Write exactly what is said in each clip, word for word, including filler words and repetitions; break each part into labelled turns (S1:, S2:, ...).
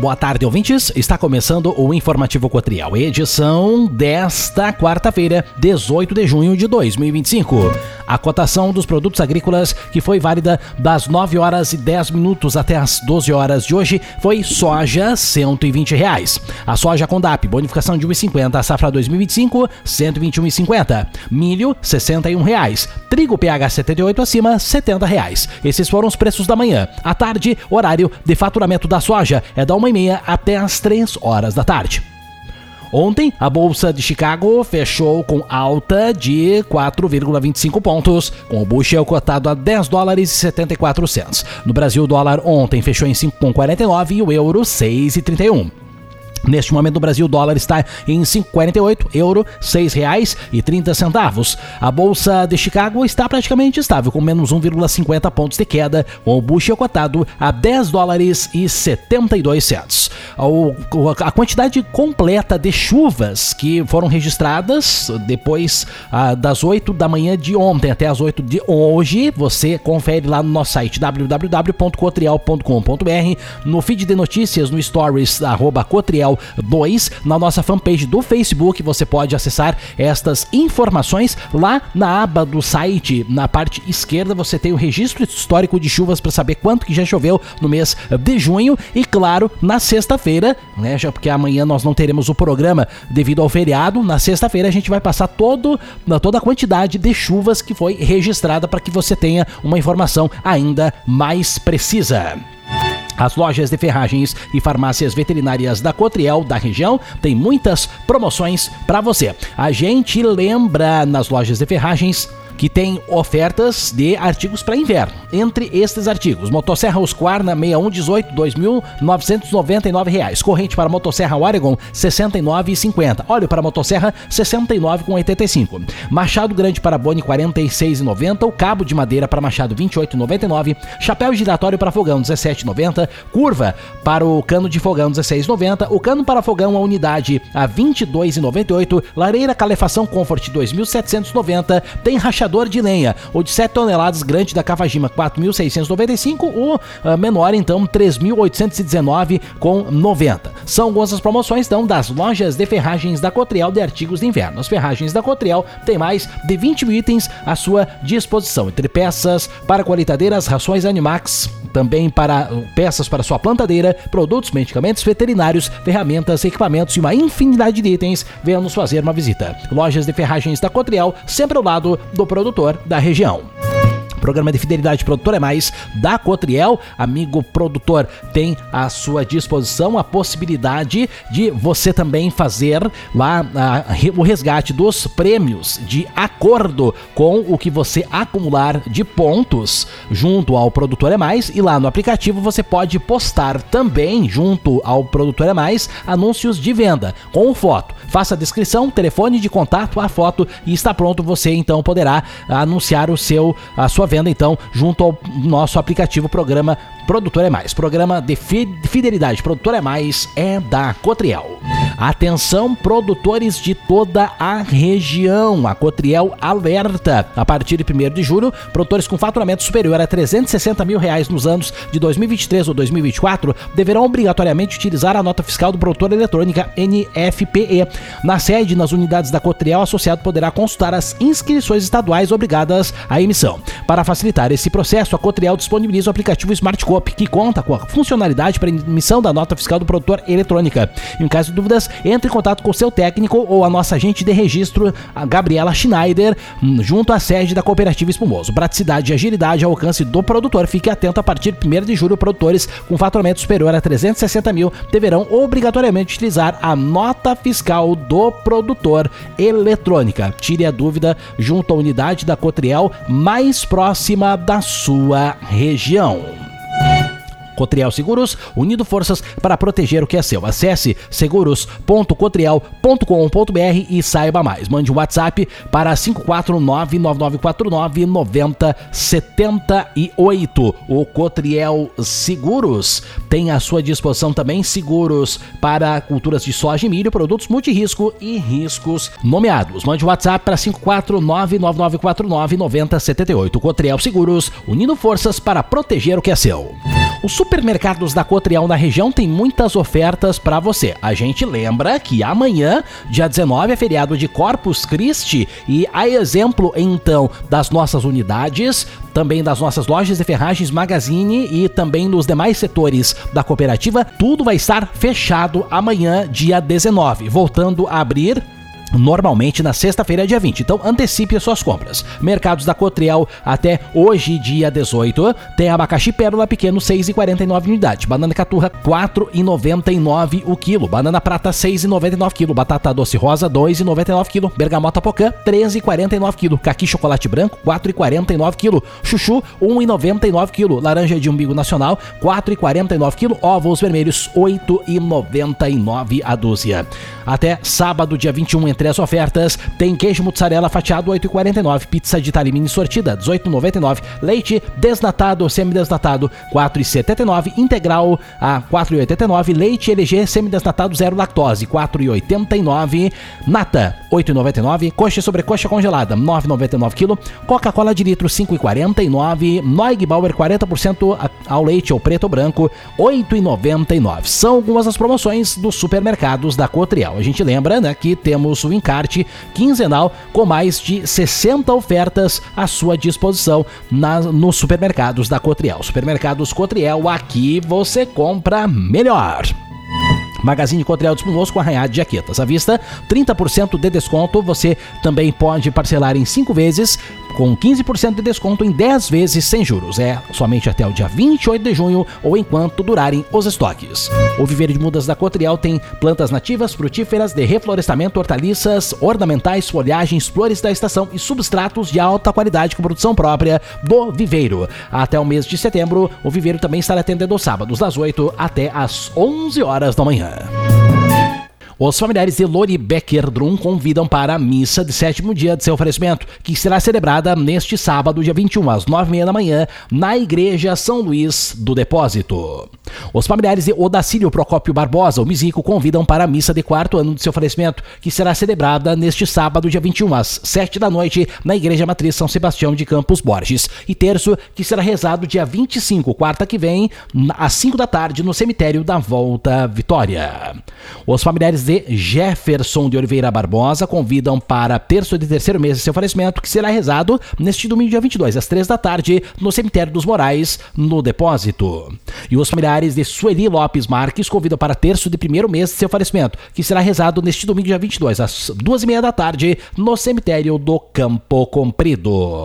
S1: boa tarde, ouvintes. Está começando o Informativo Cotriel, edição desta quarta-feira, dezoito de junho de dois mil e vinte e cinco. A cotação dos produtos agrícolas, que foi válida das nove horas e dez minutos até as doze horas de hoje, foi soja cento e vinte reais. A soja Condap, bonificação de um real e cinquenta, a safra dois mil e vinte e cinco, cento e vinte e um reais e cinquenta. Milho, sessenta e um reais. Trigo P H setenta e oito acima, setenta reais. Esses foram os preços da manhã. À tarde, horário de faturamento da soja é da uma e meia até as três horas da tarde. Ontem, a Bolsa de Chicago fechou com alta de quatro vírgula vinte e cinco pontos, com o bushel cotado a dez dólares e setenta e quatro centavos. No Brasil, o dólar ontem fechou em cinco vírgula quarenta e nove e o euro seis vírgula trinta e um. Neste momento, no Brasil, o dólar está em cinco vírgula quarenta e oito, euro seis reais e trinta centavos. A Bolsa de Chicago está praticamente estável, com menos um vírgula cinquenta pontos de queda, com o bushel cotado a dez dólares e setenta e dois centavos. A quantidade completa de chuvas que foram registradas depois ah, das oito da manhã de ontem até as oito de hoje, você confere lá no nosso site w w w ponto cotriel ponto com ponto b r, no feed de notícias, no stories, arroba cotriel dois, na nossa fanpage do Facebook. Você pode acessar estas informações lá na aba do site. Na parte esquerda você tem o registro histórico de chuvas para saber quanto que já choveu no mês de junho. E claro, na sexta-feira, né, já porque amanhã nós não teremos o programa devido ao feriado, na sexta-feira a gente vai passar todo, toda a quantidade de chuvas que foi registrada para que você tenha uma informação ainda mais precisa. As lojas de ferragens e farmácias veterinárias da Cotriel, da região, tem muitas promoções para você. A gente lembra nas lojas de ferragens que tem ofertas de artigos para inverno. Entre estes artigos, motosserra Husqvarna sessenta e um dezoito, dois mil novecentos e noventa e nove reais. Corrente para motosserra Oregon, sessenta e nove reais e cinquenta. Óleo para motosserra, sessenta e nove reais e oitenta e cinco. Machado grande para Boni, quarenta e seis reais e noventa. O cabo de madeira para machado, vinte e oito reais e noventa e nove. Chapéu giratório para fogão, dezessete reais e noventa. Curva para o cano de fogão, dezesseis reais e noventa. O cano para fogão, a unidade, a vinte e dois reais e noventa e oito. Lareira calefação Comfort, dois mil setecentos e noventa. Tem rachador de lenha, o de sete toneladas grande da Kawajima, quatro mil seiscentos e noventa e cinco, o uh, menor então três mil oitocentos e dezenove com noventa. São algumas das promoções então das lojas de ferragens da Cotriel de artigos de inverno. As ferragens da Cotriel tem mais de vinte mil itens à sua disposição, entre peças para colheitadeiras, rações Animax, também para uh, peças para sua plantadeira, produtos, medicamentos veterinários, ferramentas, equipamentos e uma infinidade de itens. Venha nos fazer uma visita. Lojas de ferragens da Cotriel, sempre ao lado do produtor da região. Programa de Fidelidade Produtor é Mais da Cotriel. Amigo produtor, tem à sua disposição a possibilidade de você também fazer lá a, o resgate dos prêmios de acordo com o que você acumular de pontos junto ao Produtor é Mais, e lá no aplicativo você pode postar também junto ao Produtor é Mais anúncios de venda com foto. Faça a descrição, telefone de contato, a foto e está pronto. Você então poderá anunciar o seu, a sua venda então junto ao nosso aplicativo Programa Produtor é Mais. Programa de Fidelidade Produtor é Mais é da Cotriel. Atenção, produtores de toda a região. A Cotriel alerta. A partir de primeiro de julho, produtores com faturamento superior a trezentos e sessenta mil reais nos anos de dois mil e vinte e três ou dois mil e vinte e quatro deverão obrigatoriamente utilizar a nota fiscal do produtor eletrônica N F P E. Na sede, nas unidades da Cotriel, o associado poderá consultar as inscrições estaduais obrigadas à emissão. Para facilitar esse processo, a Cotriel disponibiliza o aplicativo SmartCop, que conta com a funcionalidade para emissão da nota fiscal do produtor eletrônica. Em caso de dúvidas, entre em contato com o seu técnico ou a nossa agente de registro, a Gabriela Schneider, junto à sede da Cooperativa Espumoso. Praticidade e agilidade ao alcance do produtor. Fique atento, a partir de primeiro de julho, produtores com faturamento superior a trezentos e sessenta mil deverão obrigatoriamente utilizar a nota fiscal do produtor eletrônica. Tire a dúvida junto à unidade da Cotriel mais próxima da sua região. Cotriel Seguros, unindo forças para proteger o que é seu. Acesse seguros ponto cotriel ponto com ponto b r e saiba mais. Mande um WhatsApp para cinco quatro nove, nove nove quatro nove, nove zero sete oito. O Cotriel Seguros tem à sua disposição também seguros para culturas de soja e milho, produtos multirisco e riscos nomeados. Mande um WhatsApp para cinco quatro nove, nove nove quatro nove, nove zero sete oito. Cotriel Seguros, unindo forças para proteger o que é seu. Os supermercados da Cotriel na região tem muitas ofertas para você. A gente lembra que amanhã, dia dezenove, é feriado de Corpus Christi e a exemplo, então, das nossas unidades, também das nossas lojas de ferragens Magazine e também nos demais setores da cooperativa, tudo vai estar fechado amanhã, dia dezenove, voltando a abrir normalmente na sexta-feira, dia vinte. Então antecipe as suas compras. Mercados da Cotriel até hoje, dia dezoito, tem abacaxi pérola pequeno seis reais e quarenta e nove unidade, banana caturra quatro reais e noventa e nove o quilo, banana prata seis reais e noventa e nove quilo, batata doce rosa dois reais e noventa e nove quilo, bergamota pocã três reais e quarenta e nove quilo, caqui chocolate branco quatro reais e quarenta e nove quilo, chuchu um real e noventa e nove quilo, laranja de umbigo nacional quatro reais e quarenta e nove quilo, ovos vermelhos oito reais e noventa e nove a dúzia. Até sábado, dia vinte e um, entre as ofertas, tem queijo mussarela fatiado oito reais e quarenta e nove, pizza de Itália mini sortida dezoito reais e noventa e nove, leite desnatado, semidesnatado quatro reais e setenta e nove, integral a quatro reais e oitenta e nove, leite L G semidesnatado zero lactose quatro reais e oitenta e nove, nata oito reais e noventa e nove, coxa e sobrecoxa congelada nove reais e noventa e nove quilo, Coca-Cola de litro cinco reais e quarenta e nove, Neugbauer quarenta por cento ao leite ou preto ou branco oito reais e noventa e nove. São algumas das promoções dos supermercados da Cotriel. A gente lembra, né, que temos o encarte quinzenal com mais de sessenta ofertas à sua disposição na, nos supermercados da Cotriel. Supermercados Cotriel, aqui você compra melhor. Magazine Cotriel de Espumoso com arranhado de jaquetas. À vista, trinta por cento de desconto. Você também pode parcelar em cinco vezes, com quinze por cento de desconto em dez vezes sem juros. É somente até o dia vinte e oito de junho ou enquanto durarem os estoques. O viveiro de mudas da Cotriel tem plantas nativas, frutíferas, de reflorestamento, hortaliças, ornamentais, folhagens, flores da estação e substratos de alta qualidade com produção própria do viveiro. Até o mês de setembro, o viveiro também estará atendendo aos sábados, das oito até às onze horas da manhã. Os familiares de Lori Becker Drum convidam para a missa de sétimo dia de seu oferecimento, que será celebrada neste sábado, dia vinte e um, às nove e meia da manhã, na Igreja São Luís do Depósito. Os familiares de Odacílio Procópio Barbosa, o Misico, convidam para a missa de quarto ano de seu oferecimento, que será celebrada neste sábado, dia vinte e um, às sete da noite, na Igreja Matriz São Sebastião de Campos Borges. E terço, que será rezado dia vinte e cinco, quarta que vem, às cinco da tarde, no cemitério da Volta Vitória. Os familiares de Jefferson de Oliveira Barbosa convidam para terço de terceiro mês de seu oferecimento, que será rezado neste domingo, dia vinte e dois, às três da tarde, no cemitério dos Morais, no Depósito. E os familiares de Sueli Lopes Marques convidam para terço de primeiro mês de seu oferecimento, que será rezado neste domingo, dia vinte e dois, às duas e meia da tarde, no cemitério do Campo Comprido.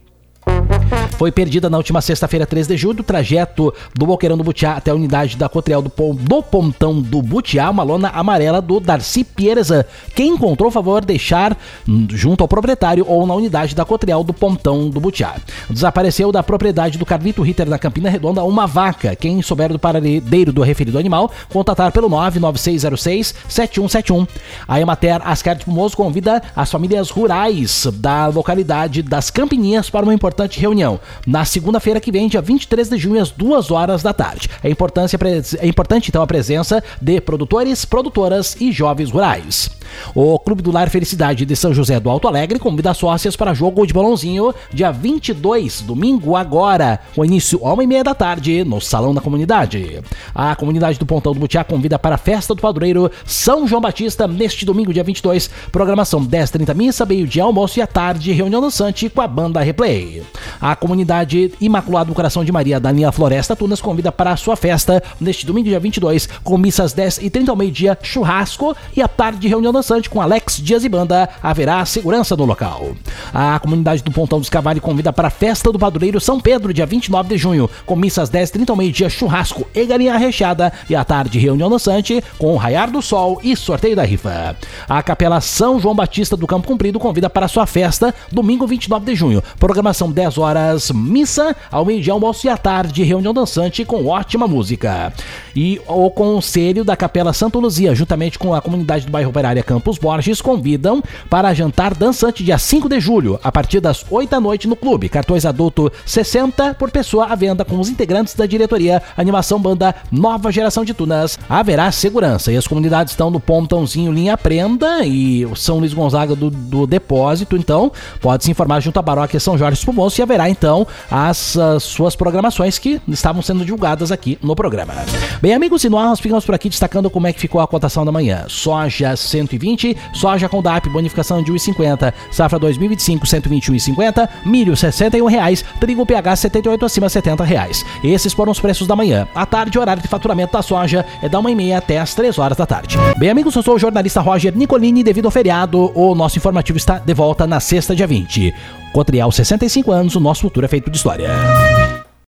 S1: Foi perdida na última sexta-feira, três de julho, o trajeto do Boqueirão do Butiá até a unidade da Cotriel do, do Pontão do Butiá, uma lona amarela do Darcy Pierzan. Quem encontrou, favor, deixar junto ao proprietário ou na unidade da Cotriel do Pontão do Butiá. Desapareceu da propriedade do Carlito Ritter na Campina Redonda uma vaca. Quem souber do paradeiro do referido animal, contatar pelo nove nove seis zero seis sete um sete um. A Emater Ascar de Espumoso convida as famílias rurais da localidade das Campininhas para uma importante reunião na segunda-feira que vem, dia vinte e três de junho, às duas horas da tarde. É, é importante, então, a presença de produtores, produtoras e jovens rurais. O Clube do Lar Felicidade de São José do Alto Alegre convida sócias para jogo de bolãozinho, dia vinte e dois, domingo agora, com início uma e meia da tarde, no Salão da Comunidade. A comunidade do Pontão do Butiá convida para a Festa do Padroeiro São João Batista, neste domingo, dia vinte e dois, programação dez e trinta missa, meio-dia almoço e à tarde, reunião dançante com a banda Replay. A comunidade Imaculado do Coração de Maria da linha Floresta Tunas convida para a sua festa neste domingo, dia vinte e dois, com missas dez e trinta ao meio-dia, churrasco e à tarde, reunião dançante com Alex Dias e banda. Haverá segurança no local. A comunidade do Pontão dos Cavalos convida para a Festa do Padroeiro São Pedro, dia vinte e nove de junho, com missas dez e trinta ao meio-dia, churrasco e galinha recheada e à tarde, reunião dançante com o raiar do sol e sorteio da rifa. A Capela São João Batista do Campo Comprido convida para a sua festa domingo, vinte e nove de junho, programação dez horas, missa, ao meio-dia almoço e à tarde, reunião dançante com ótima música. E o Conselho da Capela Santa Luzia, juntamente com a comunidade do bairro Operária Campos Borges convidam para jantar dançante dia cinco de julho, a partir das oito da noite no clube. Cartões adulto sessenta por pessoa à venda com os integrantes da diretoria, animação banda Nova Geração de Tunas. Haverá segurança e as comunidades estão no pontãozinho Linha Prenda e o São Luís Gonzaga do, do Depósito, então pode se informar junto à paróquia São Jorge Espumoso e haverá então as, as suas programações que estavam sendo divulgadas aqui no programa. Bem, amigos, e nós ficamos por aqui destacando como é que ficou a cotação da manhã. Soja cento e vinte, soja com D A P, bonificação de um real e cinquenta, safra dois mil e vinte e cinco, cento e vinte e um reais e cinquenta, milho sessenta e um reais, trigo P H setenta e oito acima setenta reais. Esses foram os preços da manhã. À tarde, o horário de faturamento da soja é da uma e meia até as três horas da tarde. Bem, amigos, eu sou o jornalista Roger Nicolini. Devido ao feriado, o nosso informativo está de volta na sexta, dia vinte. Cotrial, sessenta e cinco anos, o nosso futuro é feito de história.